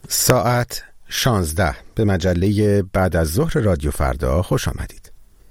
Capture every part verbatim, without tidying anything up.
ساعت شانزده به مجله بعد از ظهر رادیو فردا خوش آمدید.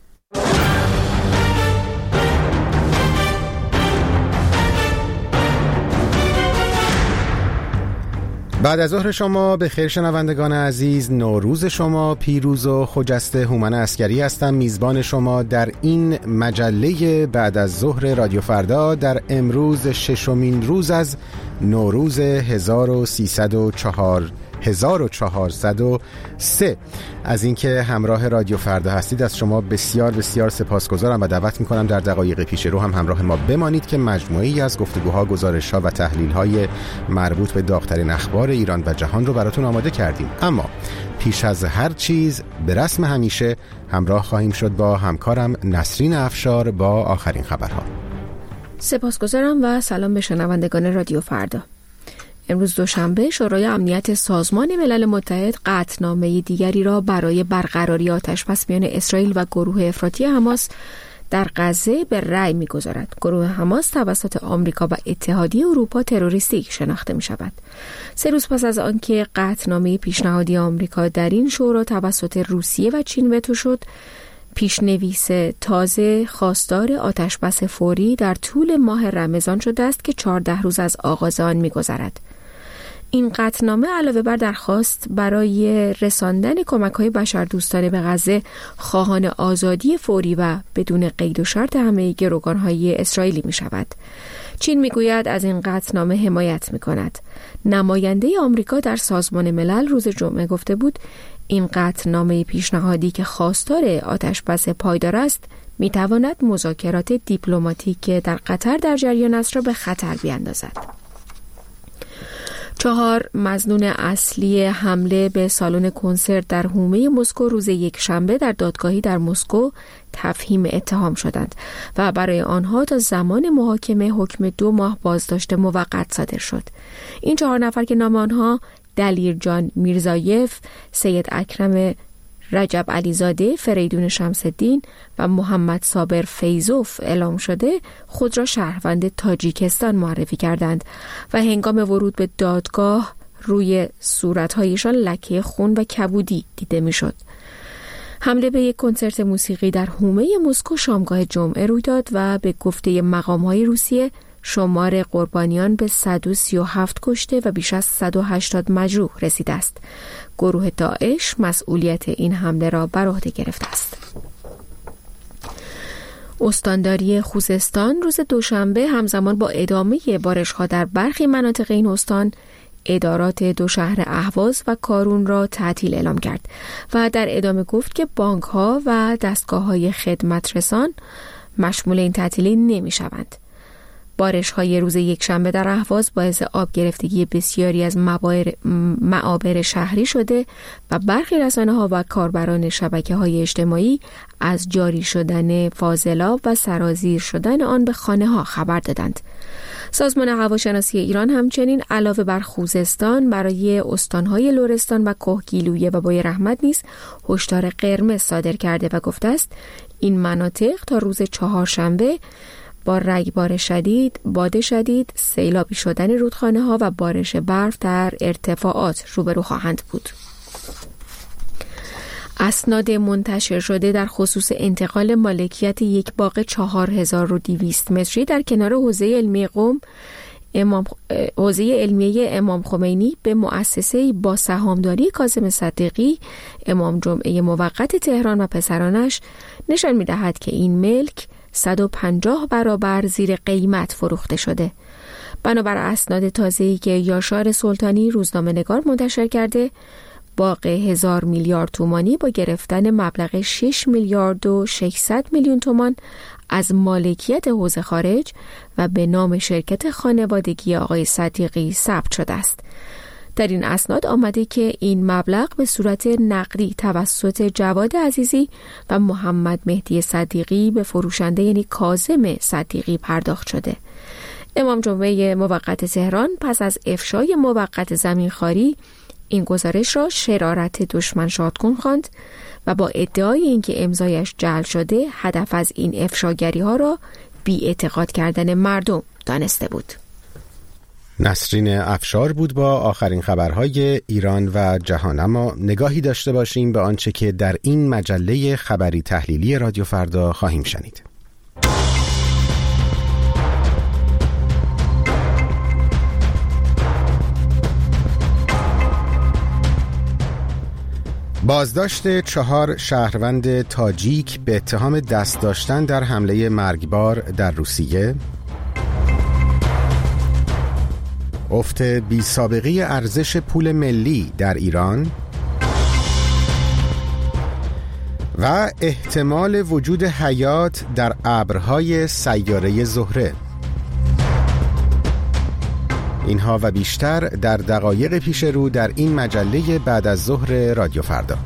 بعد از ظهر شما به خیر شنوندگان عزیز، نوروز شما پیروز و خجسته. هومن عسکری هستم، میزبان شما در این مجله بعد از ظهر رادیو فردا در امروز ششمین روز از نوروز هزار و سیصد و چهار هزار و چهارصد و سه. از اینکه همراه رادیو فردا هستید از شما بسیار بسیار سپاسگزارم و دعوت میکنم در دقایق پیش رو هم همراه ما بمانید که مجموعه‌ای از گفتگوها، گزارش‌ها و تحلیل‌های مربوط به داغ‌ترین اخبار ایران و جهان رو براتون آماده کردیم. اما پیش از هر چیز به رسم همیشه همراه خواهیم شد با همکارم نسرین افشار با آخرین خبرها. سپاسگزارم و سلام به شنوندگان رادیو فردا. امروز دوشنبه شورای امنیت سازمان ملل متحد قطعنامه دیگری را برای برقراری آتشبس میان اسرائیل و گروه افراطی حماس در غزه به رأی می‌گذارد. گروه حماس توسط آمریکا و اتحادیه اروپا تروریستی شناخته می‌شود. سه روز پس از آنکه قطعنامه پیشنهادی آمریکا در این شورا توسط روسیه و چین وتو شد، پیشنویس تازه خواستار آتشبس فوری در طول ماه رمضان شده است که چهارده روز از آغاز آن می‌گذرد. این قطعنامه علاوه بر درخواست برای رساندن کمک‌های بشردوستانه به غزه، خواهان آزادی فوری و بدون قید و شرط همه گروگان‌های اسرائیلی می‌شود. چین می‌گوید از این قطعنامه حمایت می‌کند. نماینده آمریکا در سازمان ملل روز جمعه گفته بود این قطعنامه پیشنهادی که خواستار آتشبس پایدار است می‌تواند مذاکرات دیپلماتیک که در قطر در جریان است را به خطر بیاندازد. چهار مظنون اصلی حمله به سالن کنسرت در حومه مسکو روز یک شنبه در دادگاهی در مسکو تفهیم اتهام شدند و برای آنها تا زمان محاکمه حکم دو ماه بازداشت موقت صادر شد. این چهار نفر که نام آنها دلیرجان میرزایف، سید اکرم رجب علیزاده، فریدون شمس‌الدین و محمد صابر فیزوف اعلام شده، خود را شهروند تاجیکستان معرفی کردند و هنگام ورود به دادگاه روی صورت‌هایشان لکه خون و کبودی دیده می‌شد. حمله به یک کنسرت موسیقی در حومه مسکو شامگاه جمعه روی داد و به گفته مقام‌های روسیه شمار قربانیان به صد و سی و هفت کشته و بیش از صد و هشتاد مجروح رسیده است. گروه داعش مسئولیت این حمله را بر عهده گرفته است. استانداری خوزستان روز دوشنبه همزمان با ادامه بارش‌ها در برخی مناطق این استان ادارات دو شهر اهواز و کارون را تعطیل اعلام کرد و در ادامه گفت که بانک‌ها و دستگاه‌های خدمت رسان مشمول این تعطیلی نمی‌شوند. بارش‌های روز یک شنبه در اهواز باعث آب گرفتگی بسیاری از معابر شهری شده و برخی رسانه‌ها و کاربران شبکه‌های اجتماعی از جاری شدن فاضلاب و سرازیر شدن آن به خانه‌ها خبر دادند. سازمان هواشناسی ایران همچنین علاوه بر خوزستان برای استان‌های لرستان و کهگیلویه و بوی رحمت نیز هشدار قرمز صادر کرده و گفته است این مناطق تا روز چهارشنبه با رگبار شدید، باد شدید، سیلابی شدن رودخانه‌ها و بارش برف در ارتفاعات روبرو خواهند بود. اسناد منتشر شده در خصوص انتقال مالکیت یک باغ چهار هزار و دویست متری در کنار حوزه علمی قم امام حوزه علمیه امام خمینی به مؤسسه با سهامداری کاظم صدیقی امام جمعه موقت تهران و پسرانش نشان می‌دهد که این ملک صد و پنجاه برابر زیر قیمت فروخته شده. بنابر اسناد تازه‌ای که یاشار سلطانی روزنامه‌نگار منتشر کرده، باغ هزار میلیارد تومانی با گرفتن مبلغ شش میلیارد و ششصد میلیون تومان از مالکیت حوزه خارج و به نام شرکت خانوادگی آقای صدیقی ثبت شده است. در این اسناد آمده که این مبلغ به صورت نقدی توسط جواد عزیزی و محمد مهدی صدیقی به فروشنده یعنی کاظم صدیقی پرداخت شده. امام جمعه موقت تهران پس از افشای موقت زمینخواری این گزارش را شرارت دشمن شادکن خواند و با ادعای اینکه امضایش جعل شده هدف از این افشاگری ها را بی اعتقاد کردن مردم دانسته بود. نسرین افشار بود با آخرین خبرهای ایران و جهان. اما نگاهی داشته باشیم به آنچه که در این مجله خبری تحلیلی رادیو فردا خواهیم شنید. بازداشت چهار شهروند تاجیک به اتهام دست داشتن در حمله مرگبار در روسیه، افت بی سابقه ارزش پول ملی در ایران و احتمال وجود حیات در ابرهای سیاره زهره. اینها و بیشتر در دقایق پیش رو در این مجله بعد از ظهر رادیو فردا.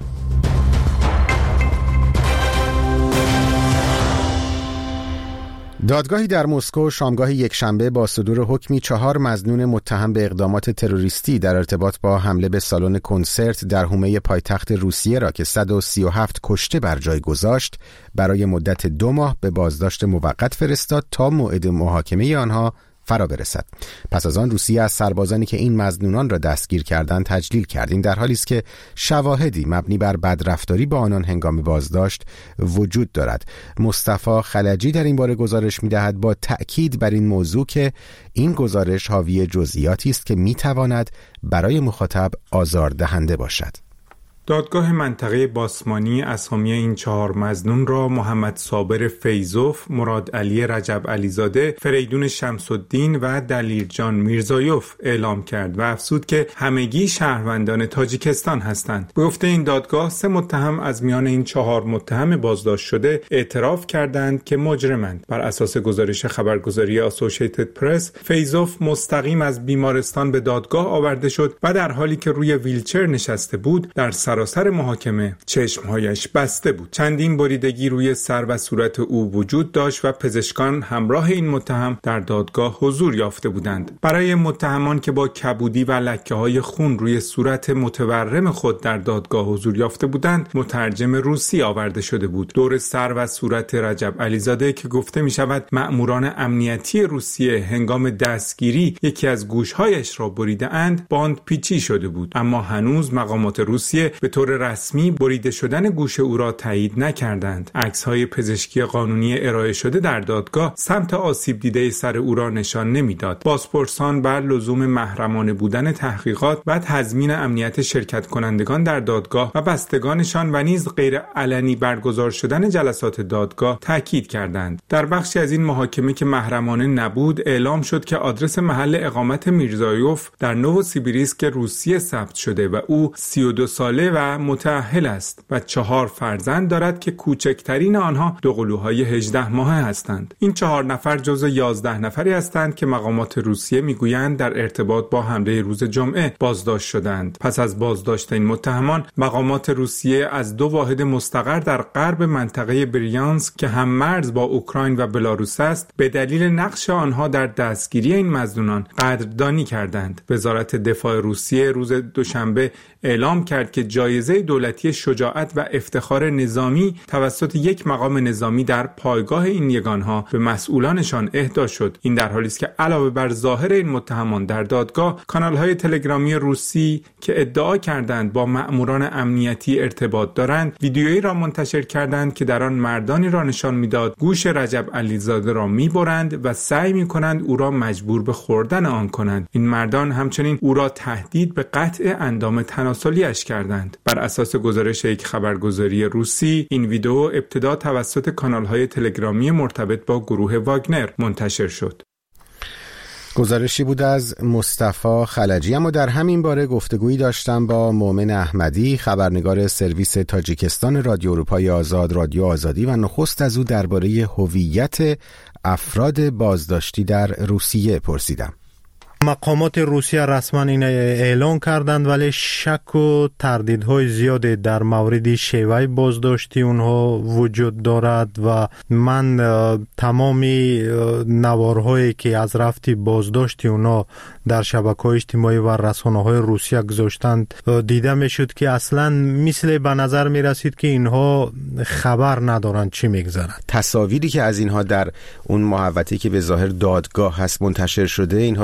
دادگاهی در مسکو شامگاه یکشنبه با صدور حکمی چهار مظنون متهم به اقدامات تروریستی در ارتباط با حمله به سالن کنسرت در حومه پایتخت روسیه را که صد و سی و هفت کشته بر جای گذاشت برای مدت دو ماه به بازداشت موقت فرستاد تا موعد محاکمه آنها فرا برسد. پس از آن روسیه از سربازانی که این مظنونان را دستگیر کردند تجلیل کرد. این در حالی است که شواهدی مبنی بر بدرفتاری با آنان هنگام بازداشت وجود دارد. مصطفی خلجی در این باره گزارش می‌دهد با تأکید بر این موضوع که این گزارش حاوی جزئیاتی است که می‌تواند برای مخاطب آزاردهنده باشد. دادگاه منطقه باسمانی اسامی این چهار مظنون را محمد صابر فیضوف، مراد علی رجب علیزاده، فریدون شمس‌الدین و دلیرجان میرزایوف اعلام کرد و افزود که همگی شهروندان تاجیکستان هستند. به گفته این دادگاه سه متهم از میان این چهار متهم بازداشت شده اعتراف کردند که مجرمند. بر اساس گزارش خبرگزاری آسوشیتد پرس، فیضوف مستقیم از بیمارستان به دادگاه آورده شد و در حالی که روی ویلچر نشسته بود در سراسر محاکمه چشمهایش بسته بود. چندین بریدگی روی سر و صورت او وجود داشت و پزشکان همراه این متهم در دادگاه حضور یافته بودند. برای متهمان که با کبودی و لکه‌های خون روی صورت متورم خود در دادگاه حضور یافته بودند، مترجم روسی آورده شده بود. دور سر و صورت رجب علیزاده که گفته می شود مأموران امنیتی روسیه هنگام دستگیری یکی از گوشهایش را بریده اند، باند پیچی شده بود، اما هنوز مقامات روسیه به طور رسمی بریده شدن گوش او را تایید نکردند. عکس‌های پزشکی قانونی ارائه شده در دادگاه سمت آسیب دیده سر او را نشان نمیداد. بازپرسان بر لزوم محرمانه بودن تحقیقات و تضمین امنیت شرکت کنندگان در دادگاه و بستگانشان و نیز غیر علنی برگزار شدن جلسات دادگاه تاکید کردند. در بخشی از این محاکمه که محرمانه نبود، اعلام شد که آدرس محل اقامت میرزایوف در نووسیبیریسک روسیه ثبت شده و او سی و دو ساله و متأهل است و چهار فرزند دارد که کوچکترین آنها دوقلوهای هجده ماهه هستند. این چهار نفر جزو یازده نفری هستند که مقامات روسیه میگویند در ارتباط با حمله روز جمعه بازداشت شدند. پس از بازداشت این متهمان، مقامات روسیه از دو واحد مستقر در غرب منطقه بریانسک که هم مرز با اوکراین و بلاروس است، به دلیل نقش آنها در دستگیری این مظنونان قدردانی کردند. وزارت دفاع روسیه روز دوشنبه اعلام کرد که جایزه دولتی شجاعت و افتخار نظامی توسط یک مقام نظامی در پایگاه این یگانها به مسئولانشان اهدا شد. این در حالی است که علاوه بر ظاهر این متهمان در دادگاه، کانال‌های تلگرامی روسی که ادعا کردند با مأموران امنیتی ارتباط دارند، ویدیویی را منتشر کردند که در آن مردانی را نشان می‌داد گوش رجب علیزاده را می‌برند و سعی می‌کنند او را مجبور به خوردن آن کنند. این مردان همچنین او را تهدید به قطع اندام تناسلی‌اش کردند. بر اساس گزارش یک خبرگزاری روسی، این ویدیو ابتدا توسط کانال‌های تلگرامی مرتبط با گروه واگنر منتشر شد. گزارشی بود از مصطفی خلجی. اما در همین باره گفتگویی داشتم با مومن احمدی، خبرنگار سرویس تاجیکستان رادیو اروپای آزاد، رادیو آزادی، و نخست از او درباره هویت افراد بازداشتی در روسیه پرسیدم. مقامات روسیه رسما این اعلان کردند، ولی شک و تردیدهای زیادی در مورد شیوه بازداشتی اونها وجود دارد و من تمامی نوارهایی که از رفتی بازداشتی اونها در شبکه‌های اجتماعی و رسانه‌های روسیه گذاشتند دیده میشد که اصلا مثل به نظر میرسید که اینها خبر ندارند چی میگذرد. تصاویری که از اینها در اون محوطه‌ای که به ظاهر دادگاه هست منتشر شده، اینها را به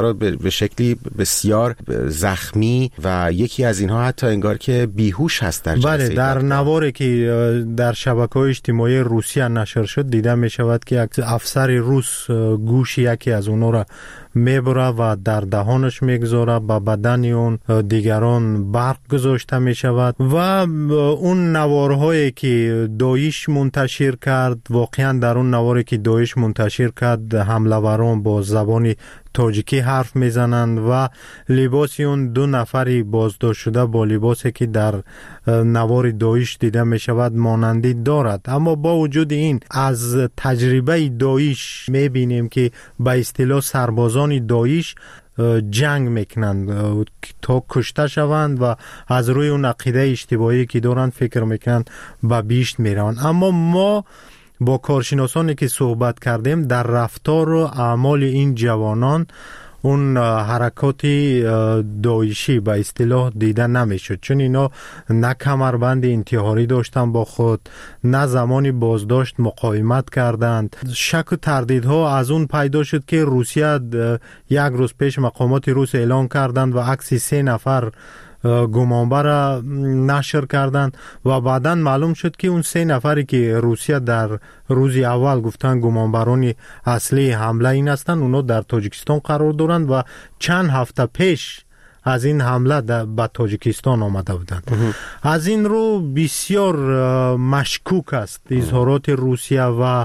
به شکلی بسیار زخمی و یکی از اینها حتی انگار که بیهوش هست در جلسه. بله، در نواری که در شبکه‌های اجتماعی روسیه نشر شد دیده می شود که افسر روس گوش یکی از اونها را میبره و در دهانش میگذاره، با بدن اون دیگران برق گذاشته می شود و اون نوارهایی که داعش منتشر کرد، واقعا در اون نواری که داعش منتشر کرد حمله‌وران با زبان تاجیکی حرف میزنند و لباس اون دو نفری بازداشت شده با لباسی که در نوار داعش دیده می شود مانندی دارد. اما با وجود این از تجربه داعش می بینیم که به اصطلاح سربازان داعش جنگ میکنند تا کشته شوند و از روی اون عقیده اشتباهی که دارند فکر میکنند به بیشت میروند. اما ما با کارشناسانی که صحبت کردیم در رفتار و اعمال این جوانان اون حرکات داعشی به اصطلاح دیده نمیشد، چون اینا نه کمربند انتحاری داشتن با خود، نه زمانی بازداشت مقاومت کردند. شک و تردیدها از اون پیدا شد که روسیه یک روز پیش مقامات روس اعلان کردند و عکس سه نفر گمانبر نشر کردند و بعداً معلوم شد که اون سه نفری که روسیه در روز اول گفتن گمانبران اصلی حمله این هستند، اونا در تاجیکستان قرار دارند و چند هفته پیش از این حمله به تاجیکستان آمده بودند. از این رو بسیار مشکوک است اظهارات روسیه و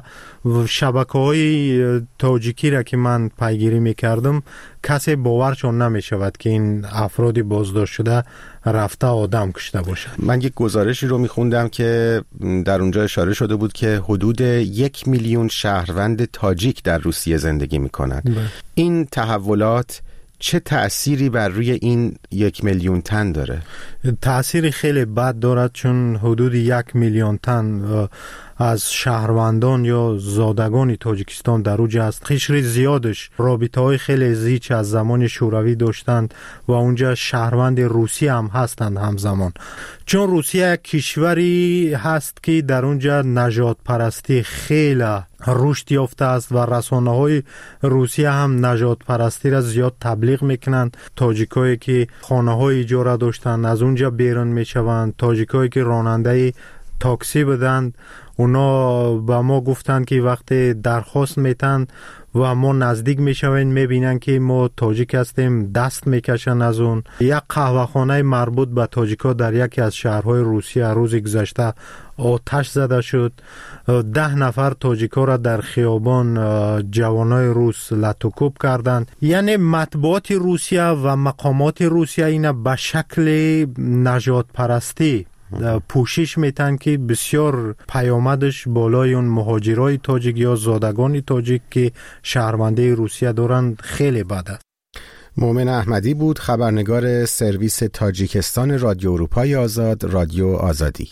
شبکه‌های تاجیکی را که من پیگیری می‌کردم کسی باورشون نمی‌شود که این افراد بازداشت شده رفته آدم کشته باشند. من یک گزارشی رو می‌خوندم که در اونجا اشاره شده بود که حدود یک میلیون شهروند تاجیک در روسیه زندگی می‌کنند. این تحولات چه تأثیری بر روی این یک میلیون تن داره؟ تأثیری خیلی بد دارد، چون حدود یک میلیون تن از شهروندان یا زادگان تاجیکستان در اوج است. قشر زیادش رابطه های خیلی زیچ از زمان شوروی داشتند و اونجا شهروند روسیه هم هستند همزمان، چون روسیه کشوری هست که در اونجا نژاد پرستی خیلی رشد یافته است و رسانه های روسیه هم نژاد پرستی را زیاد تبلیغ میکنند. تاجیکایی که خانه های اجاره داشتند از اونجا بیرون میشوند، تاجیکایی که راننده تاکسی بدند اونا با ما گفتند که وقتی درخواست میتن و ما نزدیک میشویم میبینن که ما تاجیک هستیم دست میکشن از اون. یک قهوه‌خانه مربوط به تاجیکا در یکی از شهرهای روسیه روز گذشته آتش زده شد. ده نفر تاجیکا را در خیابان جوانای روس لطوکوب کردند. یعنی مطبوعات روسیه و مقامات روسیه اینا به شکل نژاد پرستی پوشش میتن که بسیار پیامدش بالای اون مهاجرای تاجیک یا زادگان تاجیک که شهروندی روسیه دارن خیلی بد است. مومن احمدی بود، خبرنگار سرویس تاجیکستان رادیو اروپای آزاد، رادیو آزادی.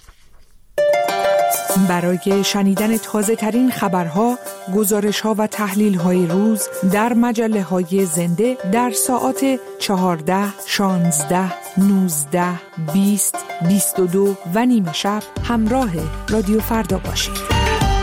برای شنیدن تازه ترین خبرها، گزارش ها و تحلیل های روز در مجله های زنده در ساعات چهارده، شانزده، نوزده، بیست، بیست و دو و نیمه شب همراه رادیو فردا باشید.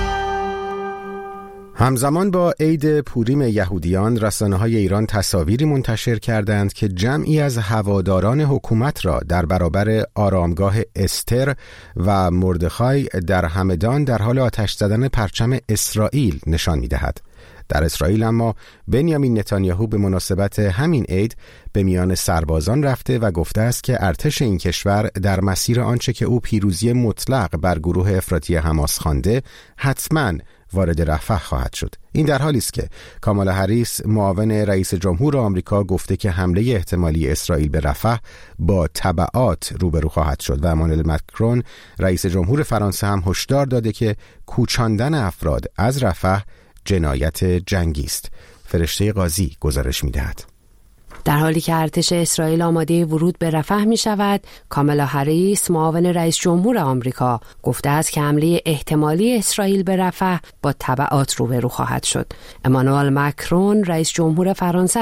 همزمان با عید پوریم یهودیان، رسانه‌های ایران تصاویری منتشر کردند که جمعی از هواداران حکومت را در برابر آرامگاه استر و مردخای در همدان در حال آتش زدن پرچم اسرائیل نشان می‌دهد. در اسرائیل اما بنیامین نتانیاهو به مناسبت همین عید به میان سربازان رفته و گفته است که ارتش این کشور در مسیر آنچه که او پیروزی مطلق بر گروه افراطی حماس خوانده حتماً وارد رفح خواهد شد. این در حالی است که کامالا هریس معاون رئیس جمهور آمریکا گفته که حمله احتمالی اسرائیل به رفح با تبعات روبرو خواهد شد و امانوئل مکرون رئیس جمهور فرانسه هم هشدار داده که کوچاندن افراد از رفح جنایت جنگی است. فرشته قاضی گزارش می‌دهد. در حالی که ارتش اسرائیل آماده ورود به رفح می شود، کامالا هریس معاون رئیس جمهور آمریکا گفته است که حمله احتمالی اسرائیل به رفح با تبعات روبرو خواهد شد. امانوئل مکرون رئیس جمهور فرانسه هم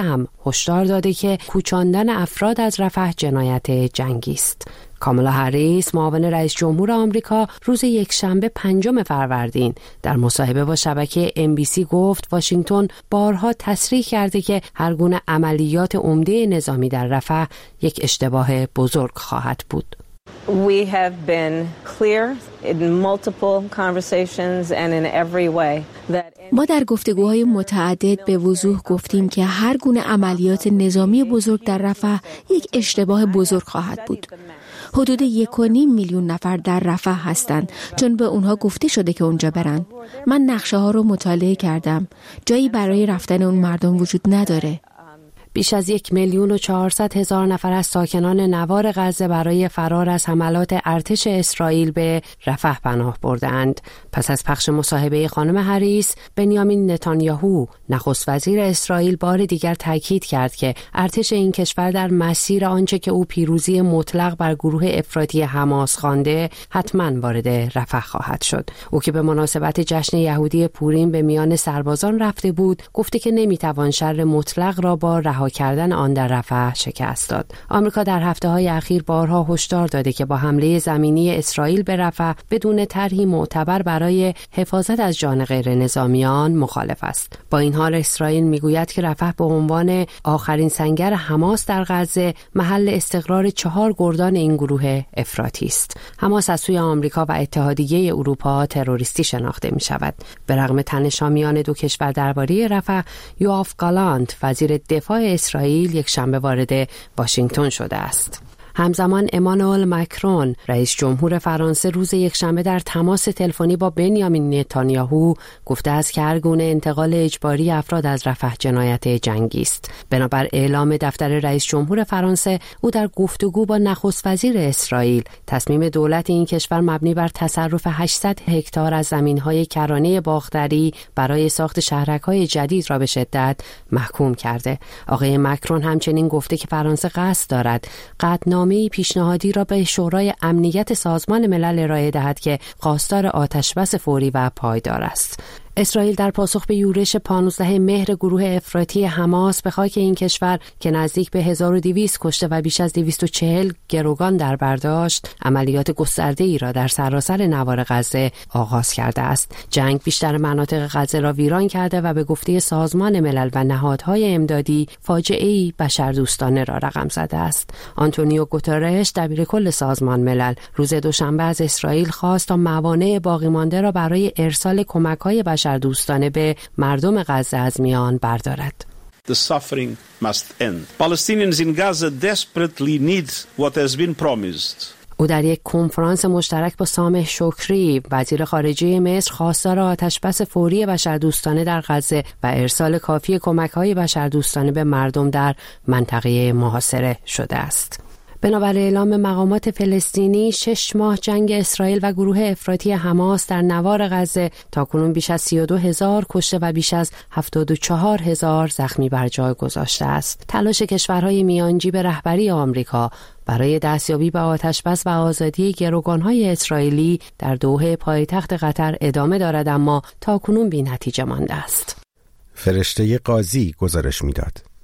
هشدار داده که کوچاندن افراد از رفح جنایت جنگی است. کامالا هریس معاون رئیس جمهور آمریکا روز یکشنبه پنجم فروردین در مصاحبه با شبکه ام بی سی گفت واشنگتن بارها تصریح کرده که هر گونه عملیات عمده نظامی در رفح یک اشتباه بزرگ خواهد بود. We have been clear in multiple conversations and in every way that ما در گفتگوهای متعدد به وضوح گفتیم که هر گونه عملیات نظامی بزرگ در رفح یک اشتباه بزرگ خواهد بود. حدود یک و نیم میلیون نفر در رفح هستند چون به اونها گفته شده که اونجا برن. من نقشه ها رو مطالعه کردم. جایی برای رفتن اون مردم وجود نداره. بیش از یک میلیون و چهارصد هزار نفر از ساکنان نوار غزه برای فرار از حملات ارتش اسرائیل به رفح پناه بردند. پس از پخش مصاحبه خانم هریس، بنیامین نتانیاهو نخست وزیر اسرائیل بار دیگر تاکید کرد که ارتش این کشور در مسیر آنچه که او پیروزی مطلق بر گروه افراطی حماس خوانده حتما وارد رفح خواهد شد. او که به مناسبت جشن یهودی پوریم به میان سربازان رفته بود، گفته که نمیتوان شر مطلق را با رها کردن آن در رفح شکست داد. آمریکا در هفته‌های اخیر بارها هشدار داده که با حمله زمینی اسرائیل به رفح بدون طرحی معتبر برای حفاظت از جان غیر نظامیان مخالف است. با این حال اسرائیل میگوید که رفح به عنوان آخرین سنگر حماس در غزه محل استقرار چهار گردان این گروه افراطی است. حماس از سوی آمریکا و اتحادیه اروپا تروریستی شناخته می شود. به رغم تنش‌ها میان دو کشور درباره رفح، یوآف گالانت وزیر دفاع اسرائیل یک شنبه وارد واشنگتن شده است. همزمان امانوئل ماکرون رئیس جمهور فرانسه روز یکشنبه در تماس تلفنی با بنیامین نتانیاهو گفته است که هر گونه انتقال اجباری افراد از رفح جنایت جنگی است. بنابر اعلام دفتر رئیس جمهور فرانسه، او در گفتگو با نخست وزیر اسرائیل تصمیم دولت این کشور مبنی بر تصرف هشتصد هکتار از زمین‌های کرانه باختری برای ساخت شهرک‌های جدید را به شدت محکوم کرده. آقای ماکرون همچنین گفته که فرانسه قصد دارد قطعنامه نامه‌ای پیشنهادی را به شورای امنیت سازمان ملل ارائه دهد که خواستار آتشبس فوری و پایدار است. اسرائیل در پاسخ به یورش پانزدهم مهر گروه افراطی حماس به خاک این کشور که نزدیک به هزار و دویست کشته و بیش از دویست و چهل گروگان در بر داشت، عملیات گسترده‌ای را در سراسر نوار غزه آغاز کرده است. جنگ بیشتر مناطق غزه را ویران کرده و به گفته سازمان ملل و نهادهای امدادی فاجعه‌ای بشردوستانه را رقم زده است. آنتونیو گوترش دبیرکل سازمان ملل روز دوشنبه از اسرائیل خواست تا موانع باقی مانده را برای ارسال کمک‌های بشردوستانه به مردم غزه از میان بردارد. The suffering must end. Palestinians in Gaza desperately need what has been promised. او در یک کنفرانس مشترک با سامح شکری وزیر خارجه مصر خواستار آتشبس فوری بشردوستانه در غزه و ارسال کافی کمک‌های بشردوستانه به مردم در منطقه محاصره شده است. بنابر اعلام مقامات فلسطینی، شش ماه جنگ اسرائیل و گروه افراطی حماس در نوار غزه تاکنون بیش از سی و دو هزار کشته و بیش از هفتاد و چهار هزار زخمی بر جای گذاشته است. تلاش کشورهای میانجی به رهبری آمریکا برای دستیابی به آتشبس و آزادی گروگان‌های اسرائیلی در دوحه پایتخت قطر ادامه دارد، اما تاکنون بی نتیجه مانده است. فرشته قاضی گزارش می‌داد.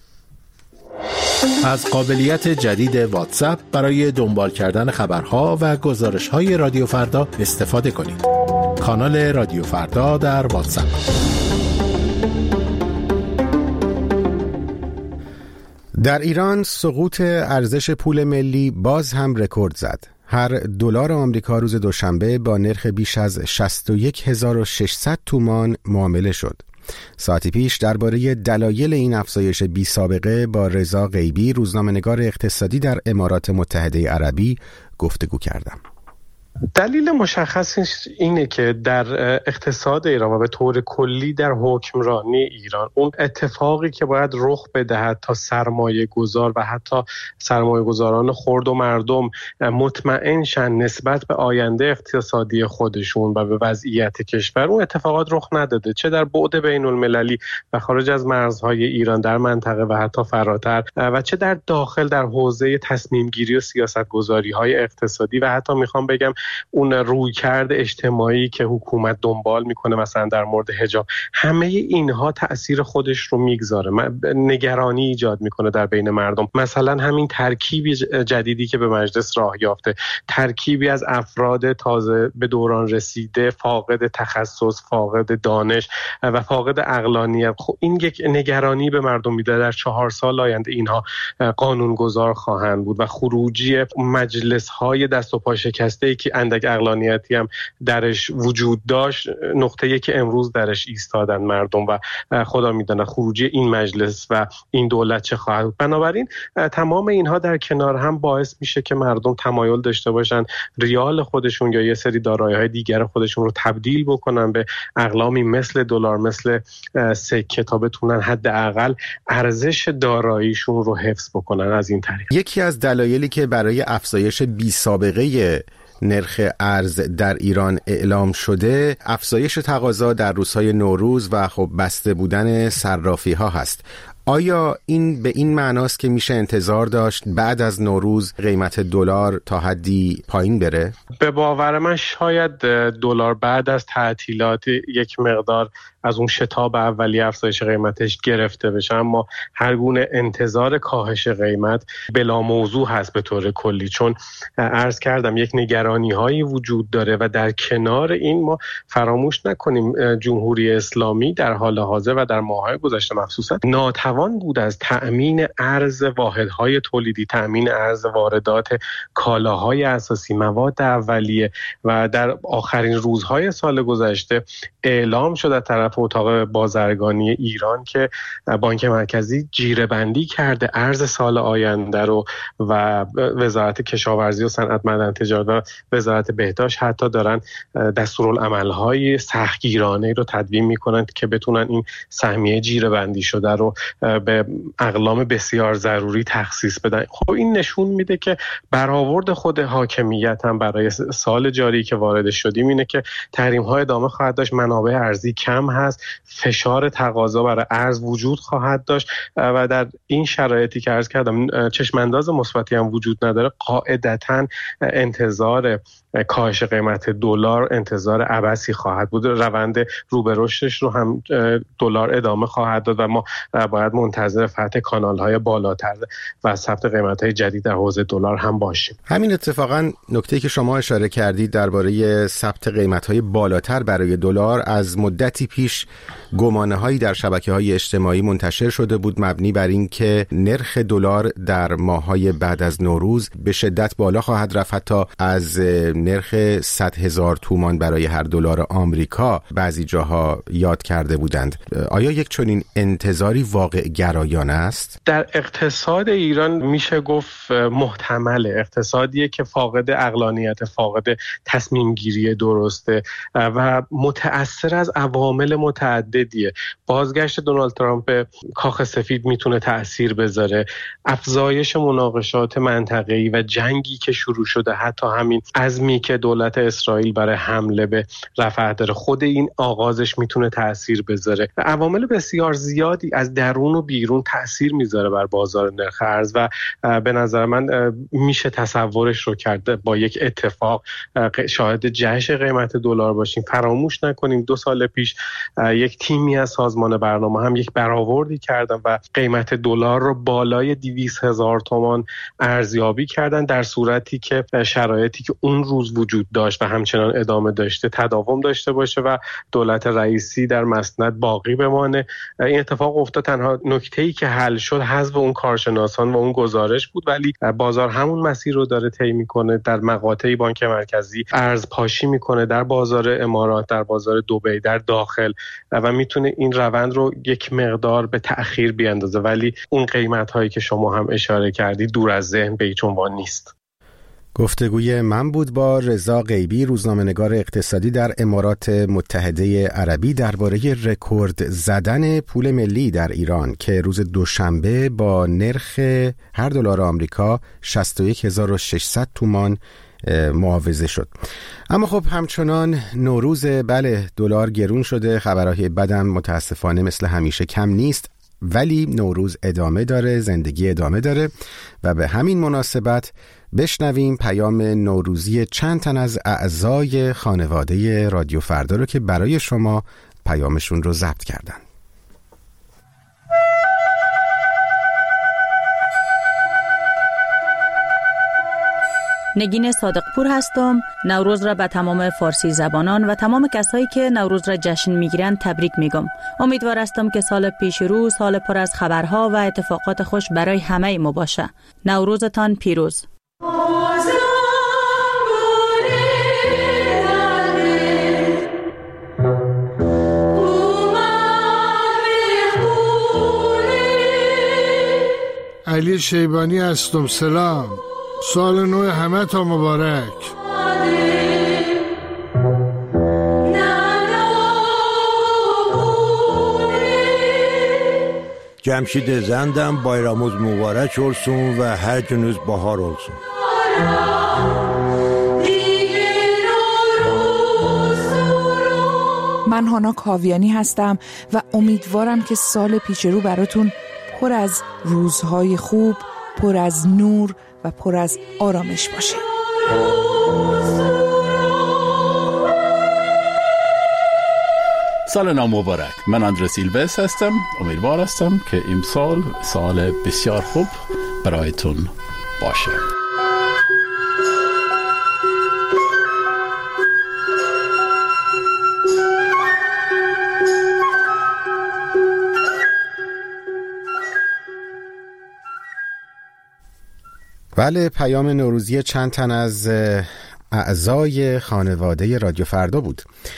از قابلیت جدید واتساپ برای دنبال کردن خبرها و گزارش‌های رادیو فردا استفاده کنید. کانال رادیو فردا در واتساپ. در ایران سقوط ارزش پول ملی باز هم رکورد زد. هر دلار آمریکا روز دوشنبه با نرخ بیش از شصت و یک هزار و ششصد تومان معامله شد. ساعتی پیش درباره دلایل این افزایش بی سابقه با رضا غیبی، روزنامه‌نگار اقتصادی در امارات متحده عربی، گفتگو کردم. دلیل مشخصش اینه که در اقتصاد ایران و به طور کلی در حکمرانی ایران اون اتفاقی که باید رخ بدهد تا سرمایه گذار و حتی سرمایه گذاران خرد و مردم مطمئن شن نسبت به آینده اقتصادی خودشون و به وضعیت کشور، اون اتفاقات رخ نداده، چه در بعد بین المللی و خارج از مرزهای ایران در منطقه و حتی فراتر، و چه در داخل در حوزه تصمیم گیری و سیاست گذاری های اقتصادی و حتی میخوام بگم اون رویکرد اجتماعی که حکومت دنبال میکنه مثلا در مورد حجاب، همه اینها تأثیر خودش رو میگذاره، نگرانی ایجاد میکنه در بین مردم. مثلا همین ترکیبی جدیدی که به مجلس راه یافته، ترکیبی از افراد تازه به دوران رسیده، فاقد تخصص، فاقد دانش و فاقد عقلانیت، خب این یک نگرانی به مردم میده. در چهار سال آینده اینها قانونگذار خواهند بود و خروجی مجلس های دست و پا شکسته که اندک عقلانیتی هم درش وجود داشت، نقطه‌ای که امروز درش ایستادن مردم و خدا میدونه خروجی این مجلس و این دولت چه خواهد بود. بنابراین تمام اینها در کنار هم باعث میشه که مردم تمایل داشته باشن ریال خودشون یا یه سری دارایی‌های دیگر خودشون رو تبدیل بکنن به اقلامی مثل دلار، مثل سکه، تا بتونن حداقل ارزش داراییشون رو حفظ بکنن. از این طریق یکی از دلایلی که برای افزایش بی سابقه نرخ ارز در ایران اعلام شده، افزایش تقاضا در روزهای نوروز و خب بسته بودن صرافی ها هست. آیا این به این معناست که میشه انتظار داشت بعد از نوروز قیمت دلار تا حدی پایین بره؟ به باور من شاید دلار بعد از تعطیلات یک مقدار از اون شتاب اولی افزایش قیمتش گرفته بشه، اما هر گونه انتظار کاهش قیمت بلا موضوع هست به طور کلی، چون عرض کردم یک نگرانی هایی وجود داره و در کنار این ما فراموش نکنیم جمهوری اسلامی در حال حاضر و در ماه‌های گذشته مخصوصا ناتوان بود از تأمین ارز واحدهای تولیدی، تأمین ارز واردات کالاهای اساسی، مواد اولیه، و در آخرین روزهای سال گذشته اعلام شد از طرف اتاق بازرگانی ایران که بانک مرکزی جیره‌بندی کرده ارز سال آینده رو و وزارت کشاورزی و صنعت معدن تجارت و وزارت بهداشت حتی دارن دستورالعمل‌های سختگیرانه رو تدوین می‌کنند که بتونن این سهمیه جیره‌بندی شده رو به اقلام بسیار ضروری تخصیص بدن. خب این نشون میده که برآورد خود حاکمیت هم برای سال جاری که وارد شدیم اینه که تحریم‌ها ادامه خواهد داشت، منابع ارزی کم هست، فشار تقاضا برای ارز وجود خواهد داشت و در این شرایطی که عرض کردم چشمانداز مثبتی هم وجود نداره، قاعدتاً انتظار کاهش قیمت دلار انتظار عبثی خواهد بود. روند رو به رشدش رو هم دلار ادامه خواهد داد و ما باید منتظر فتح کانال‌های بالاتر و ثبت قیمت‌های جدید در حوزه دلار هم باشیم. همین اتفاقاً نکته‌ای که شما اشاره کردید درباره ثبت قیمت‌های بالاتر برای دلار، از مدتی پیش گمانه‌هایی در شبکه‌های اجتماعی منتشر شده بود مبنی بر این که نرخ دلار در ماه‌های بعد از نوروز به شدت بالا خواهد رفت، حتی از نرخ صد هزار تومان برای هر دلار آمریکا بعضی جاها یاد کرده بودند. آیا یک چنین انتظاری واقع گرایانه است؟ در اقتصاد ایران میشه گفت محتمله. اقتصادیه که فاقد عقلانیت، فاقد تصمیم گیری درسته و متأثر از عوامل متعددیه. بازگشت دونالد ترامپ به کاخ سفید میتونه تأثیر بذاره، افزایش مناقشات منطقه‌ای و جنگی که شروع شده، حتی همین عزمی که دولت اسرائیل برای حمله به رفح داره، خود این آغازش میتونه تأثیر بذاره و عوامل بسیار زیادی از درون و بیرون تأثیر میذاره بر بازار نرخ ارز و به نظر من میشه تصورش رو کرد با یک اتفاق شاهد جهش قیمت دلار باشیم. فراموش نکنیم دو سال پیش یک تیمی از سازمان برنامه هم یک برآوردی کردن و قیمت دلار رو بالای دویست هزار تومان ارزیابی کردن، در صورتی که شرایطی که اون روز وجود داشت و همچنان ادامه داشته تداوم داشته باشه و دولت رئیسی در مسند باقی بمانه. این اتفاق افتاد. تنها نکته‌ای که حل شد حذف اون کارشناسان و اون گزارش بود، ولی بازار همون مسیر رو داره طی میکنه. در مقاطعی بانک مرکزی ارز پاشی میکنه در بازار امارات، در بازار دبی، در داخل و میتونه این روند رو یک مقدار به تأخیر بیاندازه، ولی اون قیمت هایی که شما هم اشاره کردید دور از ذهن به هیچ عنوان نیست. گفتگوی من بود با رضا غیبی، روزنامه‌نگار اقتصادی در امارات متحده عربی، درباره رکورد زدن پول ملی در ایران که روز دوشنبه با نرخ هر دلار آمریکا شصت و یک هزار و ششصد تومان معاوضه شد. اما خب همچنان نوروز، بله دلار گرون شده، خبرهای بدم متاسفانه مثل همیشه کم نیست، ولی نوروز ادامه داره، زندگی ادامه داره و به همین مناسبت بشنویم پیام نوروزی چند تن از اعضای خانواده رادیو فردا رو که برای شما پیامشون رو ضبط کردن. نگین صادقپور هستم. نوروز را به تمام فارسی زبانان و تمام کسایی که نوروز را جشن میگیرند تبریک میگم. امیدوار هستم که سال پیش رو سال پر از خبرها و اتفاقات خوش برای همه ما باشه. نوروزتان پیروز. علی شیبانی هستم. سلام. سال نو همه تا مبارک. جمشید زندم. بایراموز مبارک olsun و هر جنوز بهار olsun. من هانا کاویانی هستم و امیدوارم که سال پیش رو براتون پر از روزهای خوب، پر از نور و پر از آرامش باشه. سال نو مبارک. من اندرس سیلوس هستم. امیدوار هستم که امسال سال بسیار خوب برایتون باشه. بله، پیام نوروزی چند تن از اعضای خانواده رادیو فردا بود.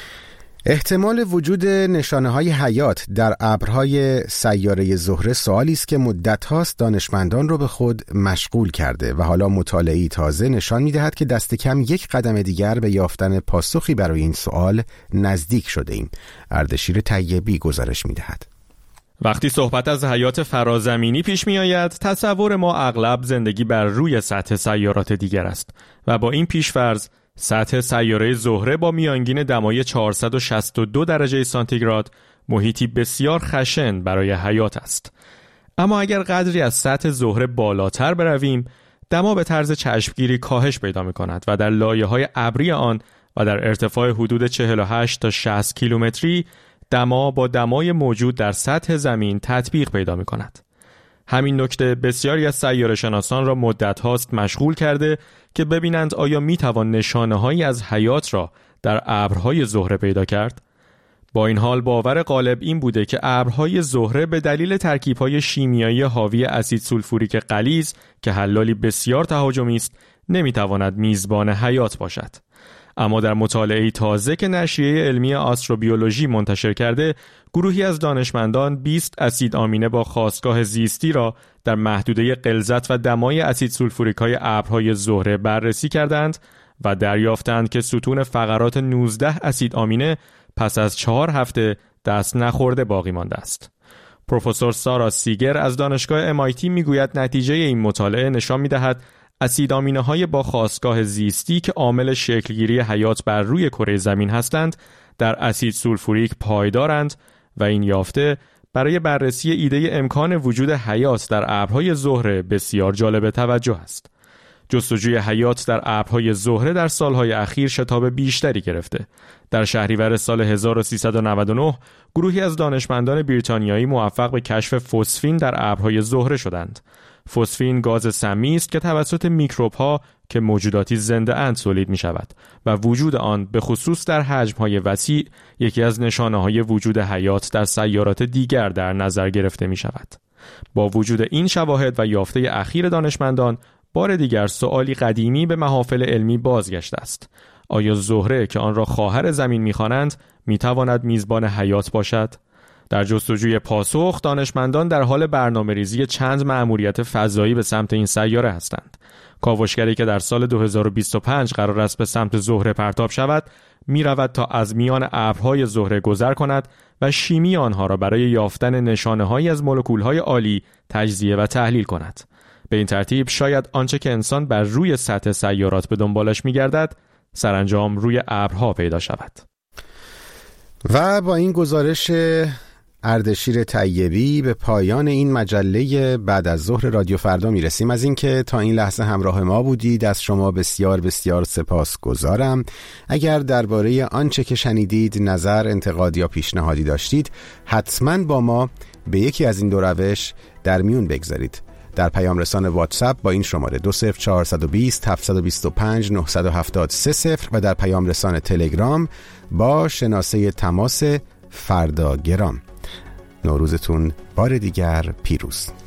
احتمال وجود نشانه‌های حیات در ابرهای سیاره زهره سوالی است که مدت هاست دانشمندان رو به خود مشغول کرده و حالا مطالعه‌ای تازه نشان می‌دهد که دست کم یک قدم دیگر به یافتن پاسخی برای این سوال نزدیک شده ایم. اردشیر طیبی گزارش می‌دهد. وقتی صحبت از حیات فرازمینی پیش می آید، تصور ما اغلب زندگی بر روی سطح سیارات دیگر است و با این پیش‌فرض سطح سیاره زهره با میانگین دمای چهارصد و شصت و دو درجه سانتیگراد محیطی بسیار خشن برای حیات است. اما اگر قدری از سطح زهره بالاتر برویم، دما به طرز چشمگیری کاهش پیدا می کند و در لایه‌های ابری آن و در ارتفاع حدود چهل و هشت تا شصت کیلومتری دما با دمای موجود در سطح زمین تطبیق پیدا می کند. همین نکته بسیاری از سیاره شناسان را مدت هاست مشغول کرده که ببینند آیا می توان نشانه هایی از حیات را در ابرهای زهره پیدا کرد؟ با این حال باور غالب این بوده که ابرهای زهره به دلیل ترکیب‌های شیمیایی حاوی اسید سولفوریک غلیظ که حلالی بسیار تهاجمی است نمی تواند میزبان حیات باشد. اما در مطالعه تازه که نشریه علمی آستروبیولوژی منتشر کرده، گروهی از دانشمندان بیست اسید آمینه با خاستگاه زیستی را در محدوده غلظت و دمای اسید سولفوریک‌های ابرهای زهره بررسی کردند و دریافتند که ستون فقرات نوزده اسید آمینه پس از چهار هفته دست نخورده باقی مانده است. پروفسور سارا سیگر از دانشگاه ام آی تی میگوید نتیجه این مطالعه نشان می‌دهد اسید آمینه‌های با خاستگاه زیستی که عامل شکلگیری حیات بر روی کره زمین هستند در اسید سولفوریک پایدارند و این یافته برای بررسی ایده امکان وجود حیات در ابرهای زهره بسیار جالب توجه است. جستجوی حیات در ابرهای زهره در سالهای اخیر شتاب بیشتری گرفته. در شهریور سال هزار و سیصد و نود و نه گروهی از دانشمندان بریتانیایی موفق به کشف فسفین در ابرهای زهره شدند. فسفین گاز سمی است که توسط میکروب‌ها که موجوداتی زنده اند تولید می شود و وجود آن به خصوص در حجم‌های وسیع یکی از نشانه‌های وجود حیات در سیارات دیگر در نظر گرفته می شود. با وجود این شواهد و یافته اخیر دانشمندان، بار دیگر سؤالی قدیمی به محافل علمی بازگشته است. آیا زهره که آن را خواهر زمین می‌خوانند می‌تواند میزبان حیات باشد؟ در جستجوی پاسخ، دانشمندان در حال برنامه‌ریزی چند مأموریت فضایی به سمت این سیاره هستند. کاوشگری که در سال دو هزار و بیست و پنج قرار است به سمت زهره پرتاب شود، می‌رود تا از میان ابرهای زهره گذر کند و شیمی آنها را برای یافتن نشانه‌هایی از مولکول‌های عالی تجزیه و تحلیل کند. به این ترتیب شاید آنچه که انسان بر روی سطح سیارات به دنبالش می‌گردد، سرانجام روی ابرها پیدا شود. و با این گزارش اردشیر طیبی به پایان این مجله بعد از ظهر رادیو فردا میرسیم. از اینکه تا این لحظه همراه ما بودید از شما بسیار بسیار سپاس گذارم. اگر درباره آنچه که شنیدید نظر، انتقاد یا پیشنهادی داشتید حتما با ما به یکی از این دو روش در میون بگذارید. در پیام رسان واتساپ با این شماره دو صفر چهار دو صفر هفت دو پنج نه هفت سه صفر و در پیام رسان تلگرام با شناسه تماس فرداگرام. نوروزتون بار دیگر پیروز.